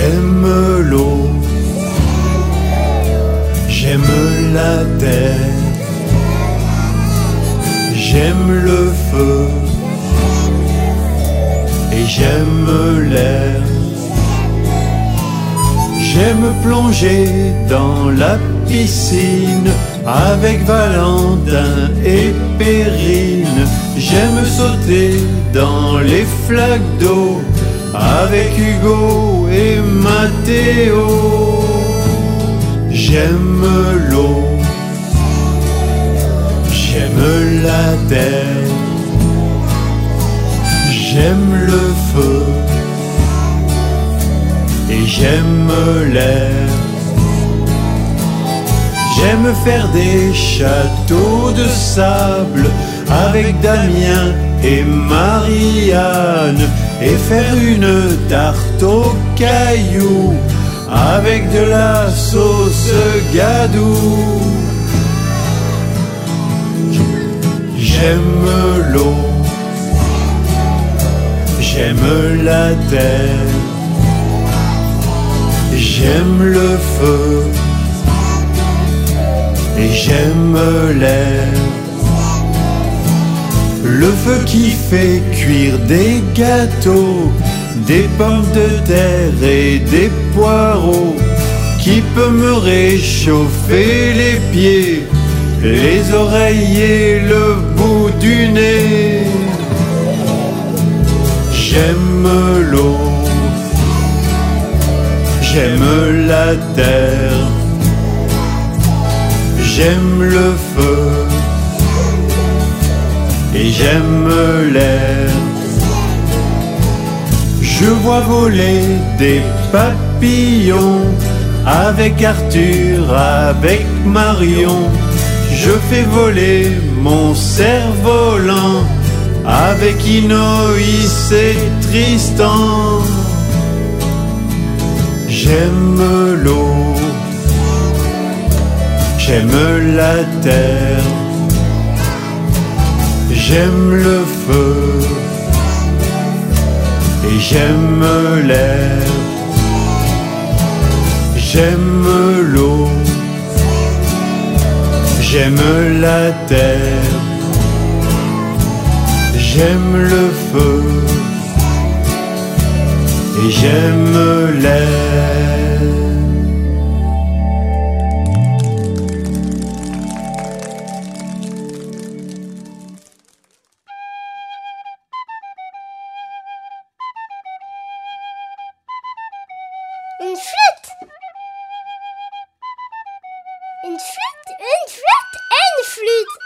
J'aime l'eau, j'aime la terre, j'aime le feu et j'aime l'air. J'aime plonger dans la piscine avec Valentin et Perrine. J'aime sauter dans les flaques d'eau avec Hugo et Mathéo. J'aime l'eau, j'aime la terre, j'aime le feu et j'aime l'air. J'aime faire des châteaux de sable avec Damien et Marianne et faire une tarte aux cailloux avec de la sauce gadou. J'aime l'eau, j'aime la terre, j'aime le feu et j'aime l'air. Le feu qui fait cuire des gâteaux, des pommes de terre et des poireaux, qui peut me réchauffer les pieds, les oreilles et le bout du nez. J'aime l'eau, j'aime la terre, j'aime le feu et j'aime l'air. Je vois voler des papillons avec Arthur, avec Marion. Je fais voler mon cerf-volant avec Inoïs et Tristan. J'aime l'eau, j'aime la terre, j'aime le feu et j'aime l'air. J'aime l'eau, j'aime la terre, j'aime le feu et j'aime l'air. Une flûte! Une flûte, une flûte et une flûte!